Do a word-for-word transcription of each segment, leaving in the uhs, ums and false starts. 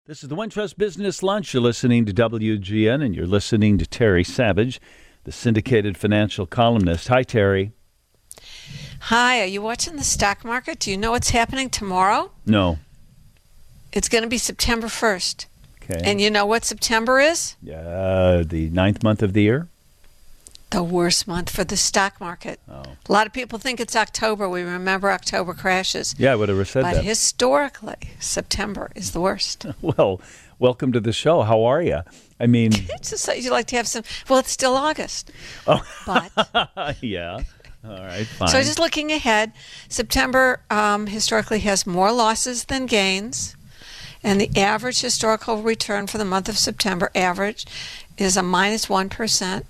This is the Wintrust Business Lunch. You're listening to W G N, and you're listening to Terry Savage, the syndicated financial columnist. Hi, Terry. Hi, are you watching the stock market? Do you know what's happening tomorrow? No. It's going to be September first. Okay. And you know what September is? Uh, the ninth month of the year? The worst month for the stock market. Oh. A lot of people think it's October. We remember October crashes. Yeah, I would have said but that. But historically, September is the worst. Well, welcome to the show. How are you? I mean... It's just like you like to have some... Well, it's still August. Oh. But... yeah. All right, fine. So just looking ahead, September um, historically has more losses than gains. And the average historical return for the month of September average is a minus one percent.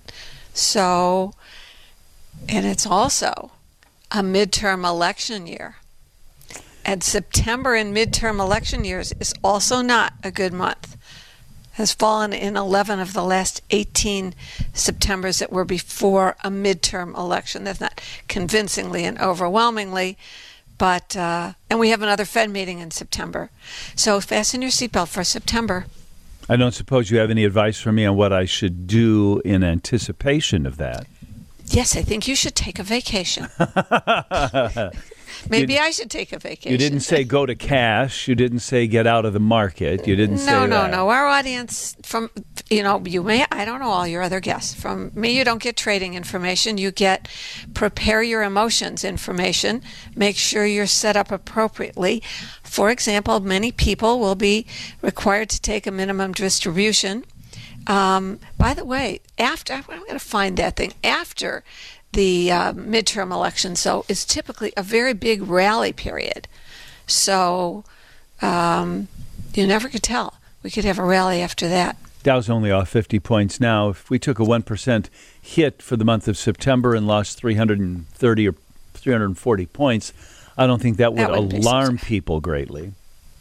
So, and it's also a midterm election year. And September in midterm election years is also not a good month. Has fallen in eleven of the last eighteen Septembers that were before a midterm election. That's not convincingly and overwhelmingly, but, uh, and we have another Fed meeting in September. So fasten your seatbelt for September. I don't suppose you have any advice for me on what I should do in anticipation of that. Yes, I think you should take a vacation. Maybe you, I should take a vacation. You didn't say go to cash. You didn't say get out of the market. You didn't no, say No, that. no, no. Our audience, from, you know, you may, I don't know all your other guests. From me, you don't get trading information. You get prepare your emotions information. Make sure you're set up appropriately. For example, many people will be required to take a minimum distribution. Um, by the way, after, I'm going to find that thing, after the uh, midterm election, so it's typically a very big rally period. So um, you never could tell. We could have a rally after that. Dow's only off fifty points now. If we took a one percent hit for the month of September and lost three hundred thirty or three hundred forty points, I don't think that would that alarm people greatly.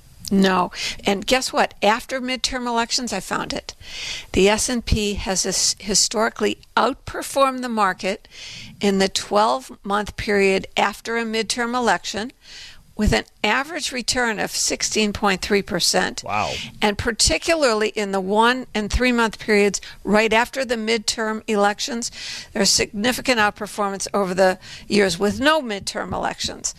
No. And guess what? After midterm elections, I found it. The S and P has historically outperformed the market in the twelve-month period after a midterm election with an average return of sixteen point three percent. Wow. And particularly in the one- and three-month periods right after the midterm elections, there's significant outperformance over the years with no midterm elections.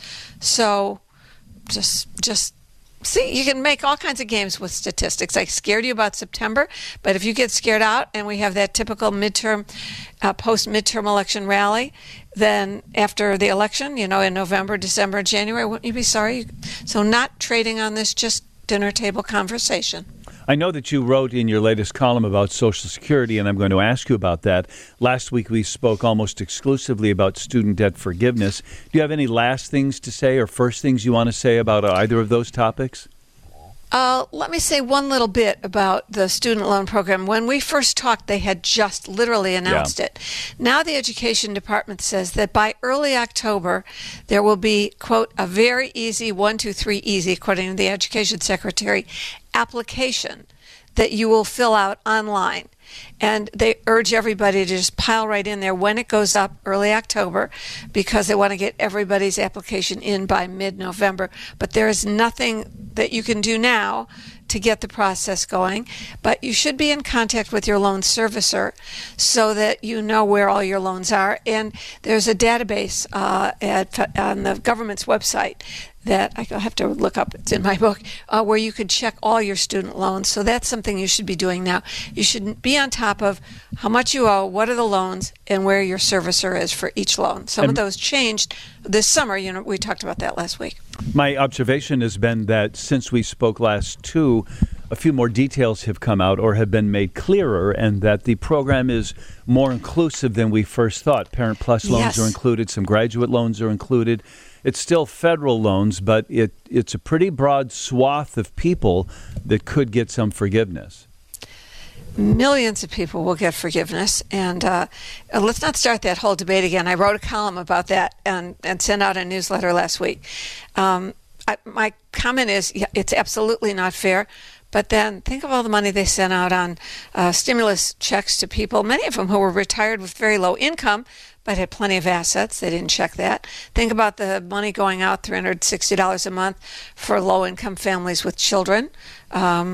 So just just... See, you can make all kinds of games with statistics. I scared you about September, but if you get scared out and we have that typical midterm, uh, post-midterm election rally, then after the election, you know, in November, December, January, wouldn't you be sorry? So not trading on this, just dinner table conversation. I know that you wrote in your latest column about Social Security, and I'm going to ask you about that. Last week we spoke almost exclusively about student debt forgiveness. Do you have any last things to say or first things you want to say about either of those topics? Uh, let me say one little bit about the student loan program. When we first talked, they had just literally announced yeah. it. Now the Education Department says that by early October, there will be, quote, a very easy, one, two, three, easy, according to the Education Secretary, application that you will fill out online. And they urge everybody to just pile right in there when it goes up early October because they want to get everybody's application in by mid-November. But there is nothing that you can do now to get the process going. But you should be in contact with your loan servicer so that you know where all your loans are. And there's a database uh, at on the government's website that I have to look up, it's in my book, uh, where you could check all your student loans. So that's something you should be doing now. You should be on top of how much you owe, what are the loans, and where your servicer is for each loan. Some and of those changed this summer. You know, we talked about that last week. My observation has been that since we spoke last too, a few more details have come out or have been made clearer, and that the program is more inclusive than we first thought. Parent Plus loans Yes. are included, some graduate loans are included. It's still federal loans, but it, it's a pretty broad swath of people that could get some forgiveness. Millions of people will get forgiveness. And uh, let's not start that whole debate again. I wrote a column about that and, and sent out a newsletter last week. Um, I, my comment is, yeah, it's absolutely not fair. But then think of all the money they sent out on uh, stimulus checks to people, many of them who were retired with very low income, but had plenty of assets. They didn't check that. Think about the money going out, three hundred sixty dollars a month for low-income families with children. Um,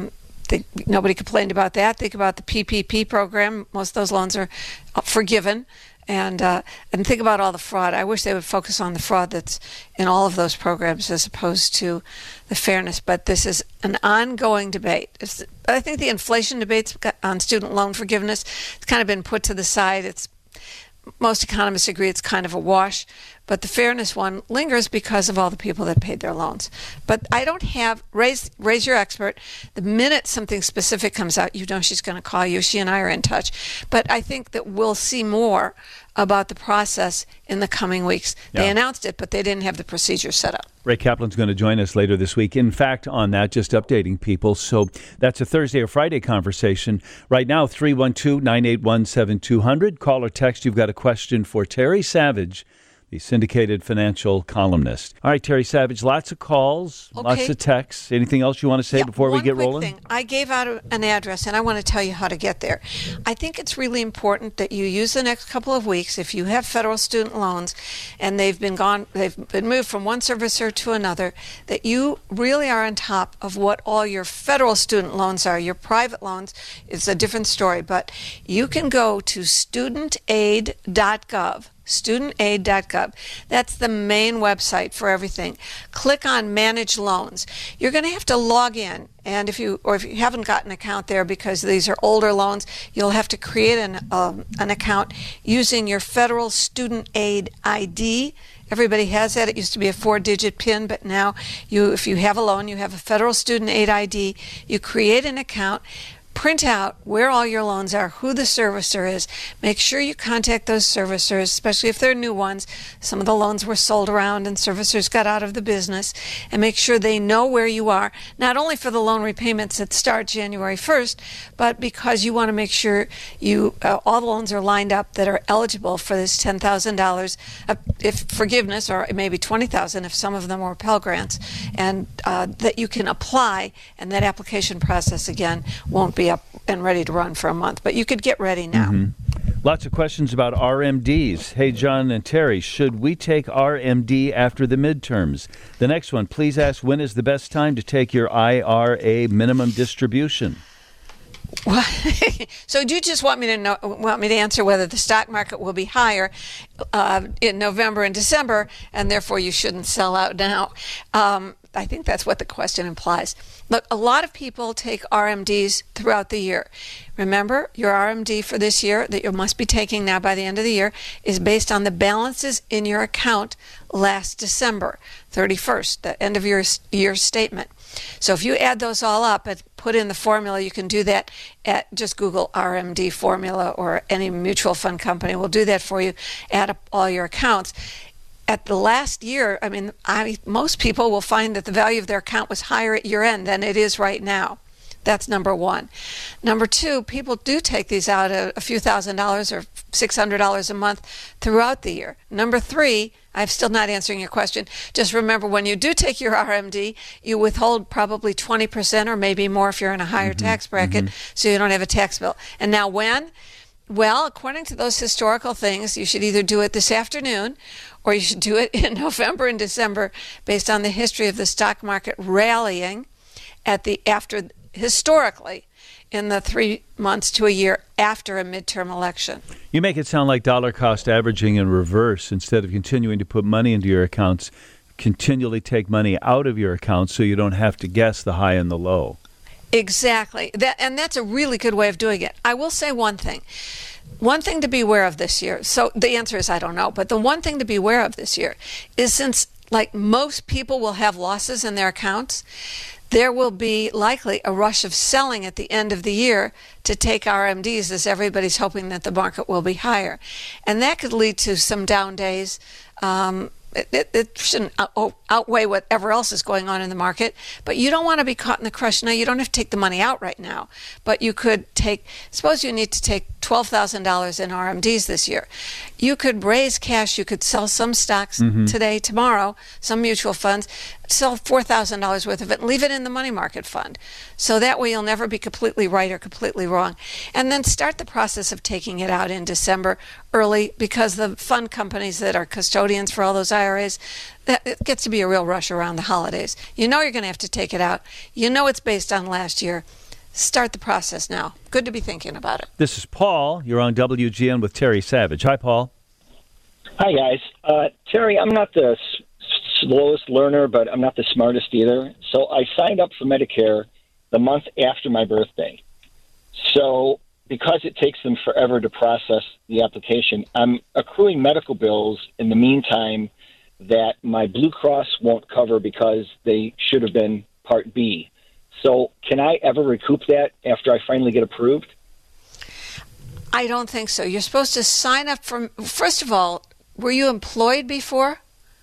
think nobody complained about that. Think about the P P P program. Most of those loans are forgiven. And uh, and think about all the fraud. I wish they would focus on the fraud that's in all of those programs as opposed to the fairness. But this is an ongoing debate. It's, I think the inflation debates on student loan forgiveness has kind of been put to the side. It's most economists agree it's kind of a wash. But the fairness one lingers because of all the people that paid their loans. But I don't have, raise, raise your expert. The minute something specific comes out, you know she's going to call you. She and I are in touch. But I think that we'll see more about the process in the coming weeks. Yeah. They announced it, but they didn't have the procedure set up. Ray Kaplan's going to join us later this week. In fact, on that, just updating people. So that's a Thursday or Friday conversation. Right now, three one two, nine eight one, seven two zero zero. Call or text. You've got a question for Terry Savage, the syndicated financial columnist. All right, Terry Savage, lots of calls, okay. lots of texts. Anything else you want to say yeah, before we get one quick rolling? Thing. I gave out a, an address, and I want to tell you how to get there. I think it's really important that you use the next couple of weeks, if you have federal student loans and they've been gone, they've been moved from one servicer to another, that you really are on top of what all your federal student loans are. Your private loans is a different story, but you can go to student aid dot gov. student aid dot gov. That's the main website for everything. Click on Manage Loans. You're going to have to log in, and if you or if you haven't got an account there because these are older loans, you'll have to create an um, an account using your federal student aid I D. Everybody has that. It used to be a four-digit PIN, but now you, if you have a loan, you have a federal student aid I D. You create an account. Print out where all your loans are, who the servicer is. Make sure you contact those servicers, especially if they're new ones. Some of the loans were sold around and servicers got out of the business. And make sure they know where you are, not only for the loan repayments that start January first, but because you want to make sure you uh, all the loans are lined up that are eligible for this ten thousand dollars uh, if forgiveness, or maybe twenty thousand dollars if some of them were Pell Grants, and uh, that you can apply, and that application process, again, won't be up and ready to run for a month, but you could get ready now. Mm-hmm. Lots of questions about R M Ds. Hey, John and Terry, should we take R M D after the midterms? The next one, please ask, when is the best time to take your I R A minimum distribution? So do you just want me to know, want me to answer whether the stock market will be higher uh, in November and December, and therefore you shouldn't sell out now? Um, I think that's what the question implies. Look, a lot of people take R M Ds throughout the year. Remember, your R M D for this year that you must be taking now by the end of the year is based on the balances in your account last December thirty-first, the end of your year statement. So if you add those all up and put in the formula, you can do that at just Google R M D formula, or any mutual fund company will do that for you. Add up all your accounts. At the last year, I mean, I, most people will find that the value of their account was higher at year end than it is right now. That's number one. Number two, people do take these out a, a few thousand dollars or six hundred dollars a month throughout the year. Number three, I'm still not answering your question. Just remember, when you do take your R M D, you withhold probably twenty percent or maybe more if you're in a higher mm-hmm, tax bracket, mm-hmm. so you don't have a tax bill. And now when? Well, according to those historical things, you should either do it this afternoon or you should do it in November and December, based on the history of the stock market rallying at the after historically in the three months to a year after a midterm election. You make it sound like dollar cost averaging in reverse. Instead of continuing to put money into your accounts, continually take money out of your accounts so you don't have to guess the high and the low. Exactly. That, and that's a really good way of doing it. I will say one thing. One thing to be aware of this year. So the answer is I don't know. But the one thing to be aware of this year is, since like most people will have losses in their accounts, there will be likely a rush of selling at the end of the year to take R M Ds, as everybody's hoping that the market will be higher. And that could lead to some down days. Um, It, it, it shouldn't out, outweigh whatever else is going on in the market, but you don't want to be caught in the crush. Now, you don't have to take the money out right now, but you could take, suppose you need to take twelve thousand dollars in R M Ds this year. You could raise cash, you could sell some stocks mm-hmm. today, tomorrow, some mutual funds, sell four thousand dollars worth of it and leave it in the money market fund. So that way you'll never be completely right or completely wrong. And then start the process of taking it out in December early, because the fund companies that are custodians for all those I R As, that, it gets to be a real rush around the holidays. You know you're going to have to take it out. You know it's based on last year. start the process now. Good to be thinking about it. This is Paul. You're on W G N with Terry Savage. Hi, Paul. Hi, guys. Uh, Terry, I'm not the s- slowest learner, but I'm not the smartest either. So I signed up for Medicare the month after my birthday. So because it takes them forever to process the application, I'm accruing medical bills in the meantime that my Blue Cross won't cover because they should have been Part B. So can I ever recoup that after I finally get approved? I don't think so. You're supposed to sign up for, first of all, were you employed before?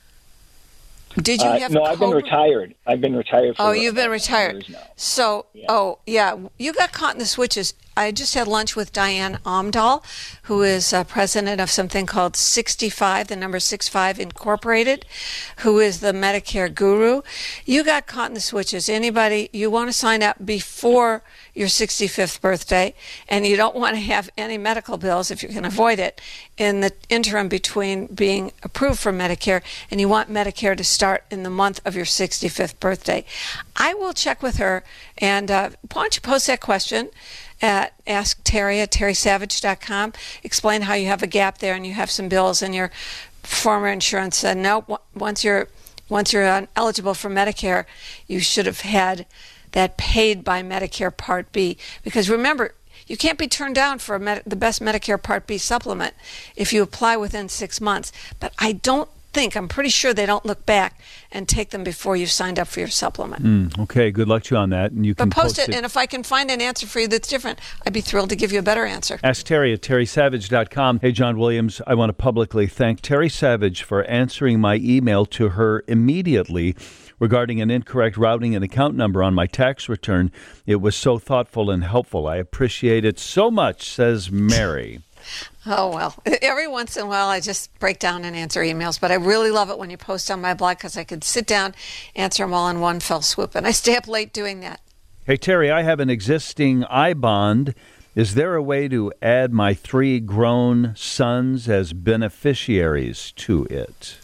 Did you Uh, have no, a I've been Cobra? retired. I've been retired for Oh, you've been about retired. years now. So, Yeah. oh, yeah, you got caught in the switches. I just had lunch with Diane Omdahl, who is uh, president of something called sixty-five, the number sixty-five Incorporated, who is the Medicare guru. You got caught in the switches. Anybody, you want to sign up before your sixty-fifth birthday, and you don't want to have any medical bills if you can avoid it in the interim between being approved for Medicare, and you want Medicare to start in the month of your sixty-fifth birthday. I will check with her, and uh, why don't you post that question at Ask Terry at terry savage dot com. Explain how you have a gap there and you have some bills and your former insurance said, no, once you're, once you're uh, eligible for Medicare, you should have had that paid by Medicare Part B. Because remember, you can't be turned down for a med- the best Medicare Part B supplement if you apply within six months. But I don't think, I'm pretty sure they don't look back and take them before you've signed up for your supplement. Mm, okay, good luck to you on that. And you But can post, post it, and if I can find an answer for you that's different, I'd be thrilled to give you a better answer. Ask Terry at terry savage dot com. Hey, John Williams, I want to publicly thank Terry Savage for answering my email to her immediately regarding an incorrect routing and account number on my tax return. It was so thoughtful and helpful. I appreciate it so much, says Mary. Oh, well, every once in a while I just break down and answer emails, but I really love it when you post on my blog because I could sit down, answer them all in one fell swoop, and I stay up late doing that. Hey, Terry, I have an existing I bond. Is there a way to add my three grown sons as beneficiaries to it?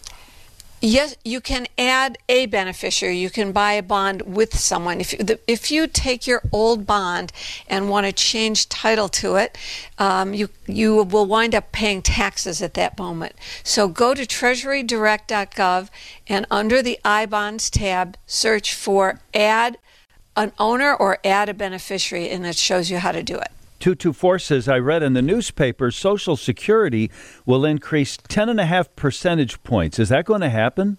Yes, you can add a beneficiary. You can buy a bond with someone. If you, the, if you take your old bond and want to change title to it, um, you you will wind up paying taxes at that moment. So go to treasury direct dot gov and under the I bonds tab, search for add an owner or add a beneficiary, and it shows you how to do it. two two four says, I read in the newspaper Social Security will increase ten and a half percentage points. Is that going to happen?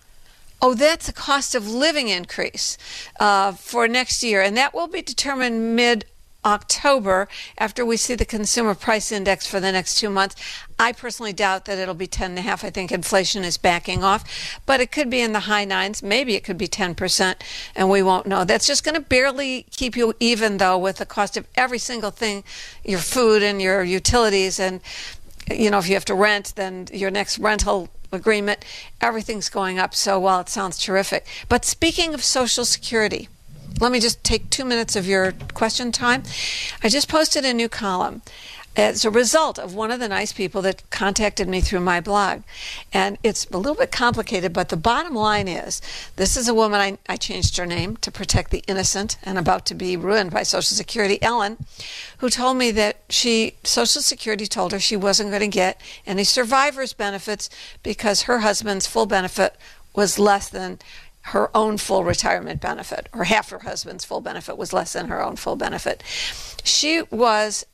Oh, that's a cost of living increase uh, for next year, and that will be determined mid-October after we see the consumer price index for the next two months. I personally doubt that it'll be ten and a half. I think inflation is backing off, but it could be in the high nines. Maybe it could be ten percent, and we won't know. That's just going to barely keep you even, though, with the cost of every single thing, your food and your utilities, and you know, if you have to rent, then your next rental agreement, everything's going up. So while it sounds terrific. But speaking of Social Security, let me just take two minutes of your question time. I just posted a new column as a result of one of the nice people that contacted me through my blog. And it's a little bit complicated, but the bottom line is, this is a woman, I, I changed her name to protect the innocent and about to be ruined by Social Security, Ellen, who told me that she, Social Security told her she wasn't going to get any survivor's benefits because her husband's full benefit was less than her own full retirement benefit, or half her husband's full benefit was less than her own full benefit. She was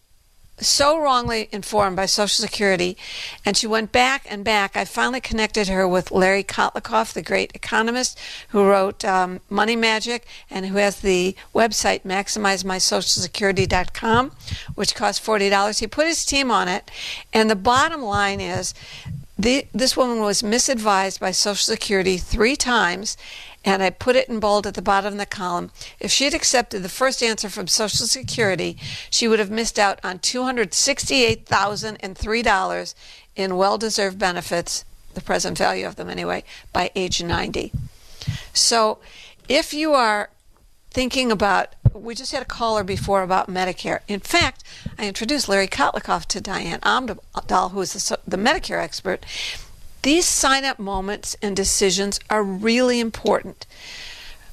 so wrongly informed by Social Security, and she went back and back. I finally connected her with Larry Kotlikoff, the great economist who wrote um, Money Magic and who has the website maximize my social security dot com, which costs forty dollars. He put his team on it, and the bottom line is the, this woman was misadvised by Social Security three times, and I put it in bold at the bottom of the column. If she had accepted the first answer from Social Security, she would have missed out on two hundred sixty-eight thousand three dollars in well-deserved benefits, the present value of them anyway, by age ninety. So if you are thinking about, we just had a caller before about Medicare. In fact, I introduced Larry Kotlikoff to Diane Omdahl, who is the, the Medicare expert. These sign-up moments and decisions are really important.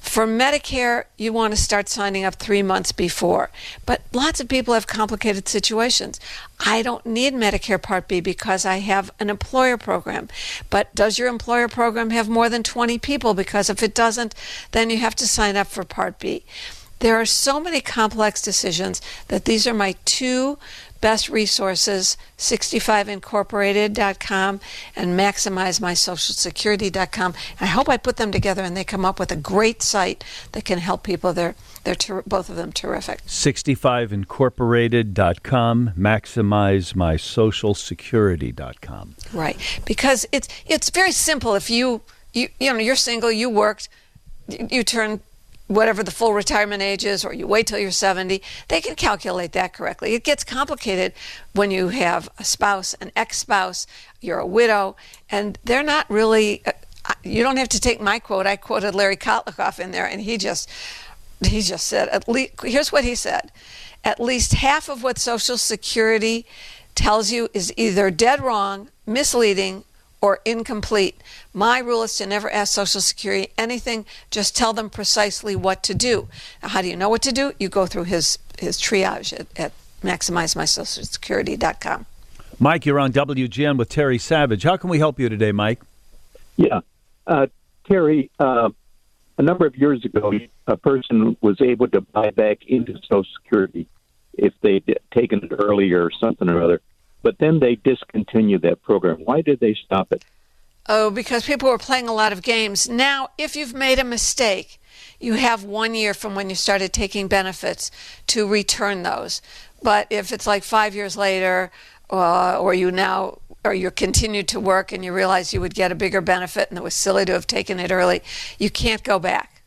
For Medicare, you want to start signing up three months before. But lots of people have complicated situations. I don't need Medicare Part B because I have an employer program. But does your employer program have more than twenty people? Because if it doesn't, then you have to sign up for Part B. There are so many complex decisions that these are my two best resources, sixty-five incorporated dot com and maximize my social security dot com. I hope I put them together and they come up with a great site that can help people. They're, they're ter- both of them terrific. sixty-five incorporated dot com, maximize my social security dot com. Right, because it's it's very simple. If you, you, you know, you're single, you worked, you, you turn whatever the full retirement age is, or you wait till you're seventy, they can calculate that correctly. It gets complicated when you have a spouse, an ex-spouse, you're a widow, and they're not really, uh, you don't have to take my quote. I quoted Larry Kotlikoff in there, and he just, he just said, at least, here's what he said, at least half of what Social Security tells you is either dead wrong, misleading, or incomplete. My rule is to never ask Social Security anything, just tell them precisely what to do. Now, how do you know what to do? You go through his, his triage at, at maximize my social security dot com. Mike, you're on W G N with Terry Savage. How can we help you today, Mike? Yeah. Uh, Terry, uh, a number of years ago, a person was able to buy back into Social Security if they'd taken it earlier or something or other. But then they discontinued that program. Why did they stop it? Oh, because people were playing a lot of games. Now, if you've made a mistake, you have one year from when you started taking benefits to return those. But if it's like five years later, uh, or you now, or you continued to work and you realize you would get a bigger benefit and it was silly to have taken it early, you can't go back.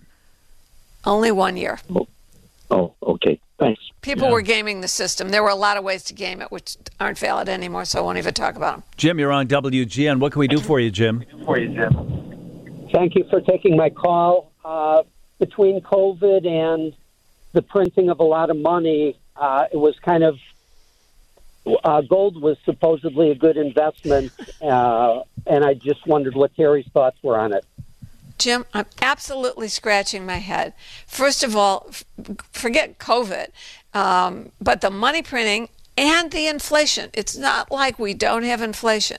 Only one year. Oh, oh okay. Thanks. People Yeah. were gaming the system. There were a lot of ways to game it, which aren't valid anymore, so I won't even talk about them. Jim, you're on W G N. What can we do for you, Jim? For you, Jim. Thank you for taking my call. Uh, between COVID and the printing of a lot of money, uh, it was kind of uh, gold was supposedly a good investment, uh, and I just wondered what Terry's thoughts were on it. Jim, I'm absolutely scratching my head. First of all, f- forget COVID, um, but the money printing and the inflation. It's not like we don't have inflation.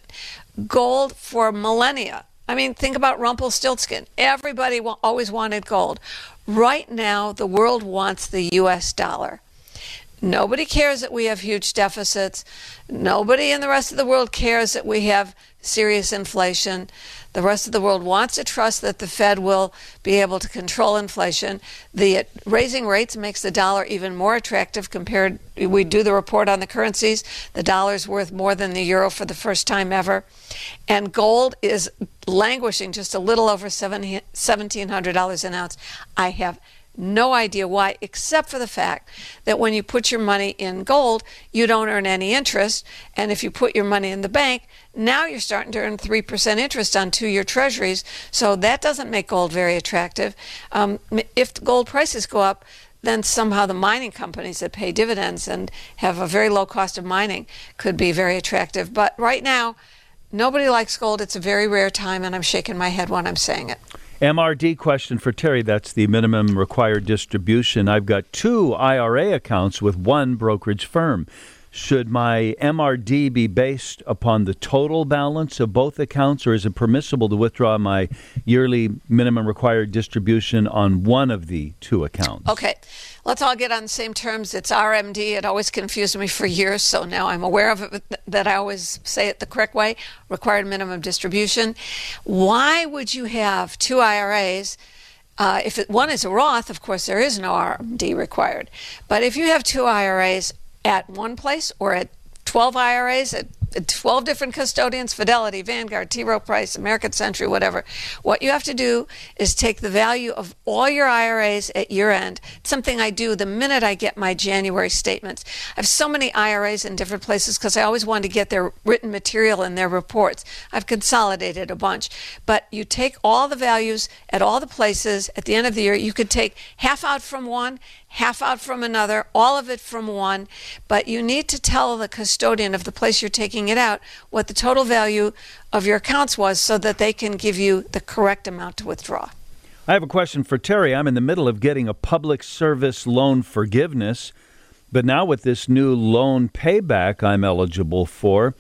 Gold for millennia. I mean, think about Rumpelstiltskin. Everybody wa- always wanted gold. Right now, the world wants the U S dollar. Nobody cares that we have huge deficits. Nobody in the rest of the world cares that we have serious inflation. The rest of the world wants to trust that the Fed will be able to control inflation. The raising rates makes the dollar even more attractive compared. We do the report on the currencies. The dollar's worth more than the euro for the first time ever. And gold is languishing just a little over seventeen hundred dollars an ounce. I have no idea why, except for the fact that when you put your money in gold, you don't earn any interest. And if you put your money in the bank, now you're starting to earn three percent interest on two-year treasuries. So that doesn't make gold very attractive. Um, if gold prices go up, then somehow the mining companies that pay dividends and have a very low cost of mining could be very attractive. But right now, nobody likes gold. It's a very rare time, and I'm shaking my head when I'm saying it. M R D question for Terry. That's the minimum required distribution. I've got two I R A accounts with one brokerage firm. Should my M R D be based upon the total balance of both accounts, or is it permissible to withdraw my yearly minimum required distribution on one of the two accounts? Okay, let's all get on the same terms. It's R M D. It always confused me for years, so now I'm aware of it, that I always say it the correct way, required minimum distribution. Why would you have two I R As? Uh, if it, one is a Roth, of course, there is no R M D required. But if you have two I R As at one place or at twelve I R As at twelve different custodians, Fidelity, Vanguard, T. Rowe Price, American Century, whatever, what you have to do is take the value of all your I R As at year end. It's something I do the minute I get my January statements. I have so many I R As in different places because I always wanted to get their written material and their reports. I've consolidated a bunch. But you take all the values at all the places at the end of the year. You could take half out from one, half out from another, all of it from one, but you need to tell the custodian of the place you're taking it out what the total value of your accounts was so that they can give you the correct amount to withdraw. I have a question for Terry. I'm in the middle of getting a public service loan forgiveness, but now with this new loan payback I'm eligible for,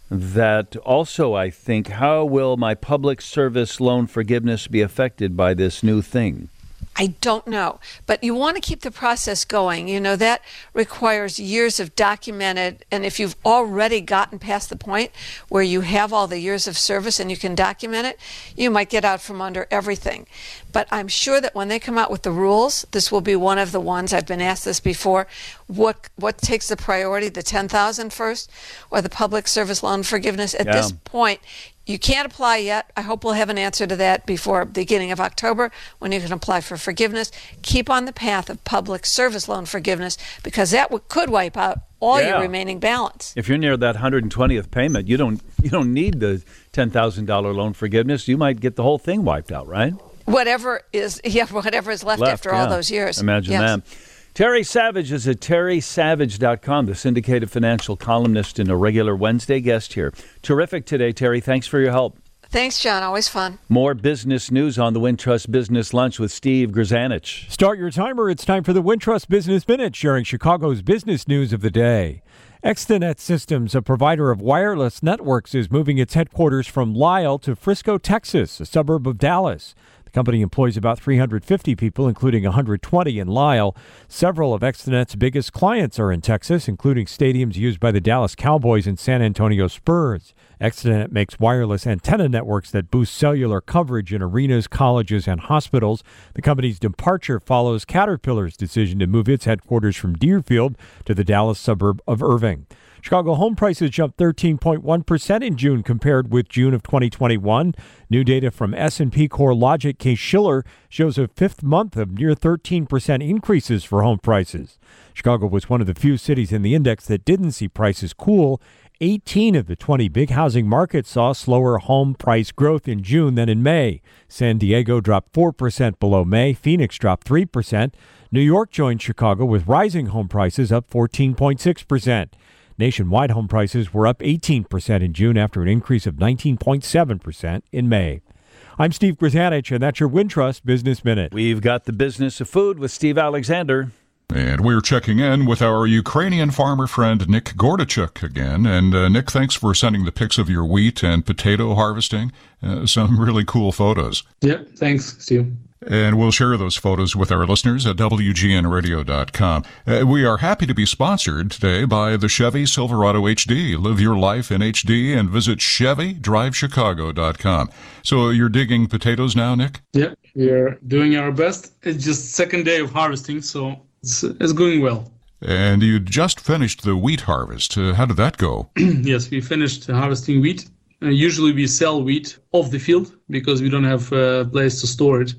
that also I think, how will my public service loan forgiveness be affected by this new thing? I don't know, but you want to keep the process going. You know, that requires years of documented, and if you've already gotten past the point where you have all the years of service and you can document it, you might get out from under everything. But I'm sure that when they come out with the rules, this will be one of the ones, I've been asked this before, what what takes the priority, the ten thousand dollars first or the public service loan forgiveness? At yeah. this point, you can't apply yet. I hope we'll have an answer to that before the beginning of October when you can apply for forgiveness. Keep on the path of public service loan forgiveness because that w- could wipe out all yeah. your remaining balance. If you're near that one hundred twentieth payment, you don't you don't need the ten thousand dollars loan forgiveness. You might get the whole thing wiped out, right? Whatever is yeah, whatever is left, left after yeah. all those years. Imagine yes. that. Terry Savage is at terry savage dot com, the syndicated financial columnist and a regular Wednesday guest here. Terrific today, Terry. Thanks for your help. Thanks, John. Always fun. More business news on the Wintrust Business Lunch with Steve Grzanich. Start your timer. It's time for the Wintrust Business Minute, sharing Chicago's business news of the day. Extenet Systems, a provider of wireless networks, is moving its headquarters from Lyle to Frisco, Texas, a suburb of Dallas. The company employs about three hundred fifty people, including one hundred twenty in Lyle. Several of Extenet's biggest clients are in Texas, including stadiums used by the Dallas Cowboys and San Antonio Spurs. Extenet makes wireless antenna networks that boost cellular coverage in arenas, colleges, and hospitals. The company's departure follows Caterpillar's decision to move its headquarters from Deerfield to the Dallas suburb of Irving. Chicago home prices jumped thirteen point one percent in June compared with June of twenty twenty-one. New data from S and P CoreLogic Case-Shiller shows a fifth month of near thirteen percent increases for home prices. Chicago was one of the few cities in the index that didn't see prices cool. eighteen of the twenty big housing markets saw slower home price growth in June than in May. San Diego dropped four percent below May. Phoenix dropped three percent. New York joined Chicago with rising home prices up fourteen point six percent. Nationwide home prices were up eighteen percent in June after an increase of nineteen point seven percent in May. I'm Steve Grzanich, and that's your Wintrust Business Minute. We've got the business of food with Steve Alexander. And we're checking in with our Ukrainian farmer friend Nick Gordachuk again. And uh, Nick, thanks for sending the pics of your wheat and potato harvesting. Uh, some really cool photos. Yeah, thanks, Steve. And we'll share those photos with our listeners at W G N radio dot com. Uh, we are happy to be sponsored today by the Chevy Silverado H D. Live your life in H D and visit Chevy Drive Chicago dot com. So you're digging potatoes now, Nick? Yeah, we are doing our best. It's just second day of harvesting, so it's, it's going well. And you just finished the wheat harvest. Uh, how did that go? Yes, we finished harvesting wheat. Uh, usually we sell wheat off the field because we don't have a place to store it.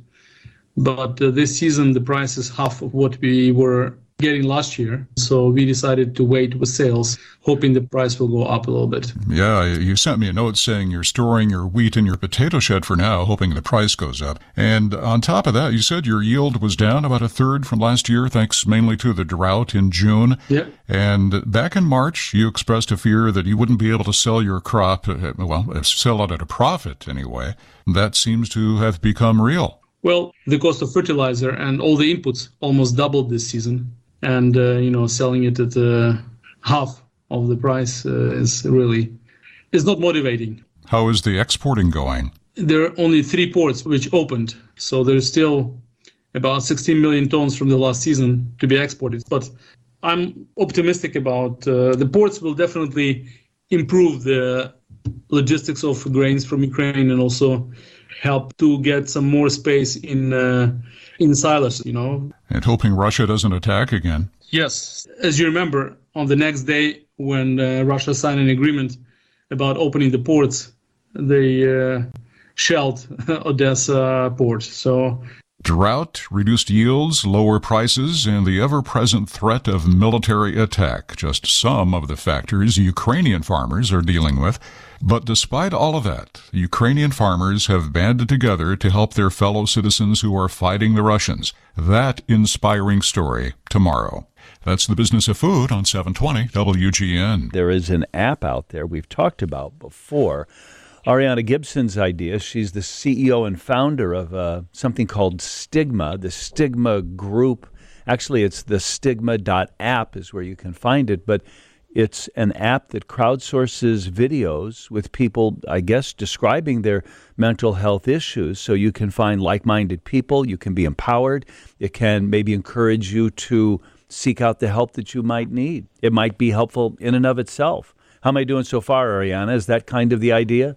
But uh, this season, the price is half of what we were getting last year. So we decided to wait with sales, hoping the price will go up a little bit. Yeah, you sent me a note saying you're storing your wheat in your potato shed for now, hoping the price goes up. And on top of that, you said your yield was down about a third from last year, thanks mainly to the drought in June. Yeah. And back in March, you expressed a fear that you wouldn't be able to sell your crop, well, sell it at a profit anyway. That seems to have become real. Well, the cost of fertilizer and all the inputs almost doubled this season. And, uh, you know, selling it at uh, half of the price uh, is really, is not motivating. How is the exporting going? There are only three ports which opened. So there's still about sixteen million tons from the last season to be exported. But I'm optimistic about uh, the ports will definitely improve the logistics of grains from Ukraine and also help to get some more space in uh, in silos, you know. And hoping Russia doesn't attack again. Yes. As you remember, on the next day when uh, Russia signed an agreement about opening the ports, they uh, shelled Odessa port. So drought, reduced yields, lower prices, and the ever-present threat of military attack. Just some of the factors Ukrainian farmers are dealing with. But despite all of that, Ukrainian farmers have banded together to help their fellow citizens who are fighting the Russians. That inspiring story tomorrow. That's the Business of Food on seven twenty W G N. There is an app out there we've talked about before Ariana Gibson's idea. She's the C E O and founder of uh, something called Stigma, the Stigma Group. Actually, it's the stigma dot app is where you can find it, but it's an app that crowdsources videos with people, I guess, describing their mental health issues. So you can find like-minded people. You can be empowered. It can maybe encourage you to seek out the help that you might need. It might be helpful in and of itself. How am I doing so far, Ariana? Is that kind of the idea?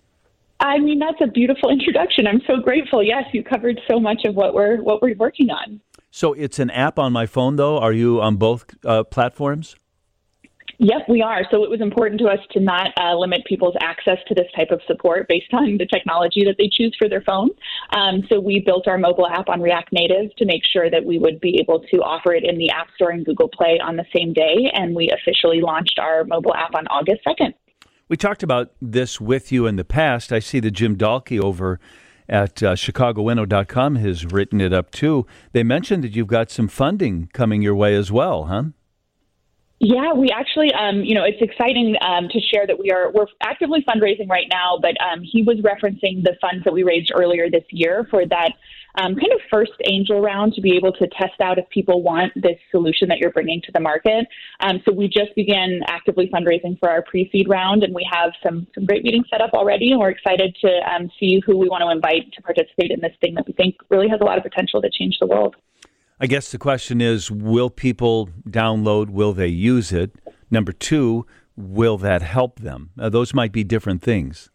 I mean, that's a beautiful introduction. I'm so grateful. Yes, you covered so much of what we're what we're working on. So it's an app on my phone, though. Are you on both uh, platforms? Yep, we are. So it was important to us to not uh, limit people's access to this type of support based on the technology that they choose for their phone. Um, so we built our mobile app on React Native to make sure that we would be able to offer it in the App Store and Google Play on the same day. And we officially launched our mobile app on August second. We talked about this with you in the past. I see that Jim Dahlke over at uh, Chicago Window dot com has written it up too. They mentioned that you've got some funding coming your way as well, huh? Yeah, we actually, um, you know, it's exciting um, to share that we are we're actively fundraising right now. But um, he was referencing the funds that we raised earlier this year for that um, kind of first angel round to be able to test out if people want this solution that you're bringing to the market. Um, so we just began actively fundraising for our pre-seed round, and we have some some great meetings set up already. And we're excited to um, see who we want to invite to participate in this thing that we think really has a lot of potential to change the world. I guess the question is, will people download? Will they use it? Number two, will that help them? Uh, those might be different things.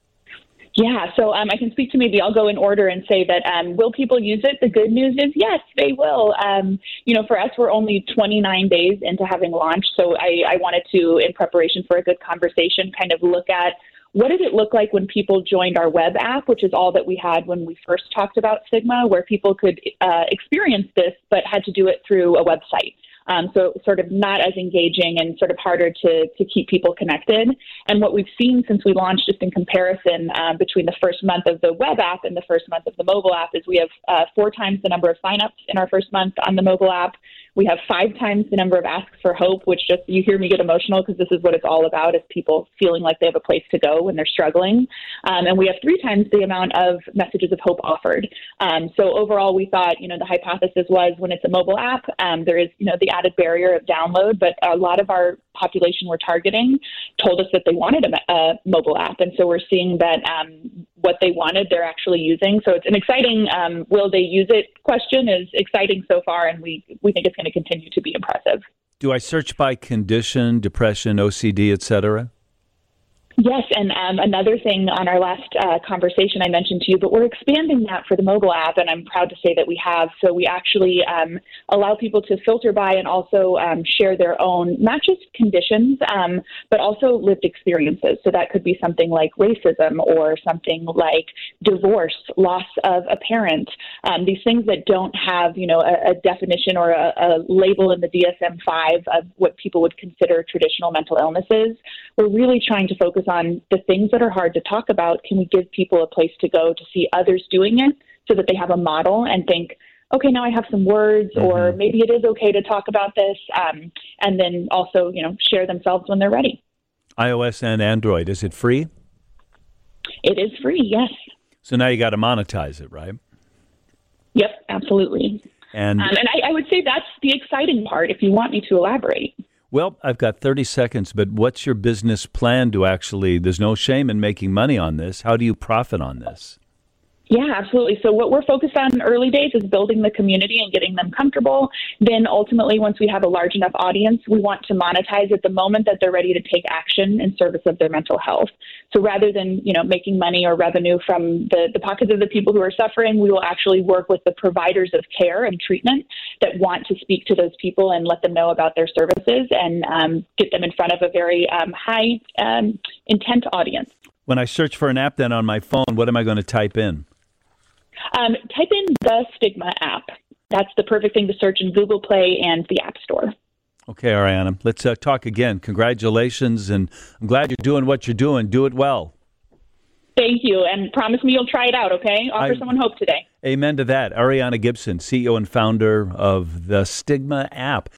Yeah, so um, I can speak to maybe I'll go in order and say that um, will people use it? The good news is yes, they will. Um, you know, for us, we're only twenty-nine days into having launched, so I, I wanted to, in preparation for a good conversation, kind of look at what did it look like when people joined our web app, which is all that we had when we first talked about Stigma, where people could uh, experience this but had to do it through a website. Um, so sort of not as engaging and sort of harder to, to keep people connected. And what we've seen since we launched, just in comparison um, between the first month of the web app and the first month of the mobile app, is we have uh, four times the number of signups in our first month on the mobile app. We have five times the number of asks for hope, which just, you hear me get emotional because this is what it's all about, is people feeling like they have a place to go when they're struggling. Um, and we have three times the amount of messages of hope offered. Um, so overall, we thought, you know, the hypothesis was when it's a mobile app, um, there is, you know, the added barrier of download, but a lot of our population we're targeting told us that they wanted a, a mobile app. And so we're seeing that um, what they wanted, they're actually using. So it's an exciting, um, will they use it question is exciting so far, and we, we think it's going to continue to be impressive. Do I search by condition, depression, O C D, et cetera? Yes, and um, another thing on our last uh, conversation I mentioned to you, but we're expanding that for the mobile app, and I'm proud to say that we have. So we actually um, allow people to filter by and also um, share their own, not just conditions, um, but also lived experiences. So that could be something like racism or something like divorce, loss of a parent, um, these things that don't have, you know, a, a definition or a, a label in the D S M five of what people would consider traditional mental illnesses. We're really trying to focus on the things that are hard to talk about. Can we give people a place to go to see others doing it so that they have a model and think, okay, now I have some words, mm-hmm. or maybe it is okay to talk about this, um, and then also, you know, share themselves when they're ready. iOS and Android, is it free? It is free, yes. So now you got to monetize it, right? Yep, absolutely. And, um, and I, I would say that's the exciting part, if you want me to elaborate. Well, I've got thirty seconds, but what's your business plan to actually, there's no shame in making money on this. How do you profit on this? Yeah, absolutely. So what we're focused on in early days is building the community and getting them comfortable. Then ultimately, once we have a large enough audience, we want to monetize at the moment that they're ready to take action in service of their mental health. So rather than, you know, making money or revenue from the, the pockets of the people who are suffering, we will actually work with the providers of care and treatment that want to speak to those people and let them know about their services and um, get them in front of a very um, high um, intent audience. When I search for an app then on my phone, what am I going to type in? Um, type in the Stigma app. That's the perfect thing to search in Google Play and the App Store. Okay, Ariana, let's uh, talk again. Congratulations, and I'm glad you're doing what you're doing. Do it well. Thank you, and promise me you'll try it out, okay? Offer I, someone hope today. Amen to that. Ariana Gibson, C E O and founder of the Stigma app.